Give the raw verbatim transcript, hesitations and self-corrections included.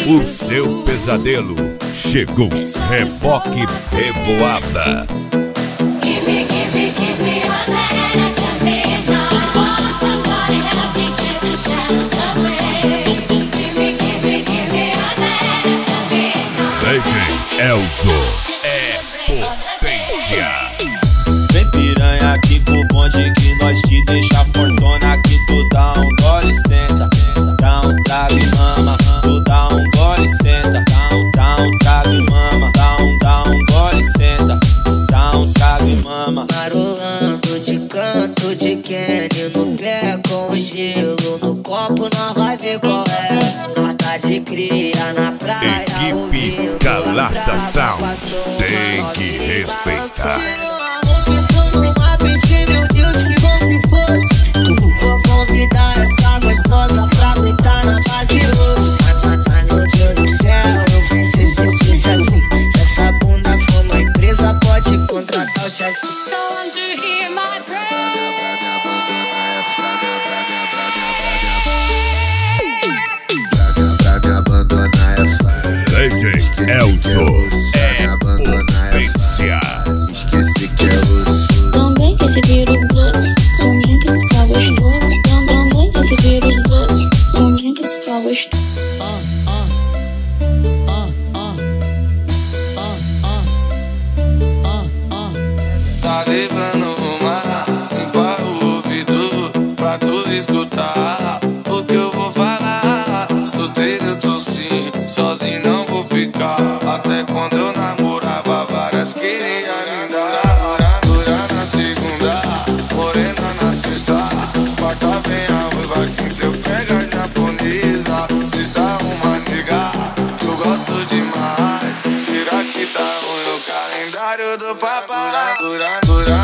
O seu pesadelo chegou. Reboque Revoada. D J Elzo é potência. Vem piranha aqui pro bonde que nós te deixa fortuna. Que tu dá um gole e senta, dá um trago e mama. Tu dá um gole e senta, dá um, dá um trago e mama. Dá um, dá um gole e senta, dá um trago e mama. Marolando de canto de Kenny no pé com gelo no copo, nós vai ver qual é. Nada de cria na praia. Equipe Galaça Sound tem que respeitar. Vou convidar essa gostosa pra brincar na base hoje. Mas meu Deus do céu, eu pensei se eu fiz assim. Se essa bunda for uma empresa, pode contratar o chefe. D J Elzo é potência. Esqueci que é osso. Também que esse vira o doce, também que esse tá gostoso. Também que esse vira o doce, também que esse tá gostoso. Tá levando uma, limpa o ouvido pra tu escutar o que eu vou falar. Solteiro eu tô sim, sozinho não vou ficar. Até quando eu namorava, várias queria me dar. Dura na segunda, morena na terça, quarta vem a ruiva, quinta eu pego a japonesa. Sexta uma nega que eu gosto demais. Será que tá ruim o calendário do papai? Dura, dura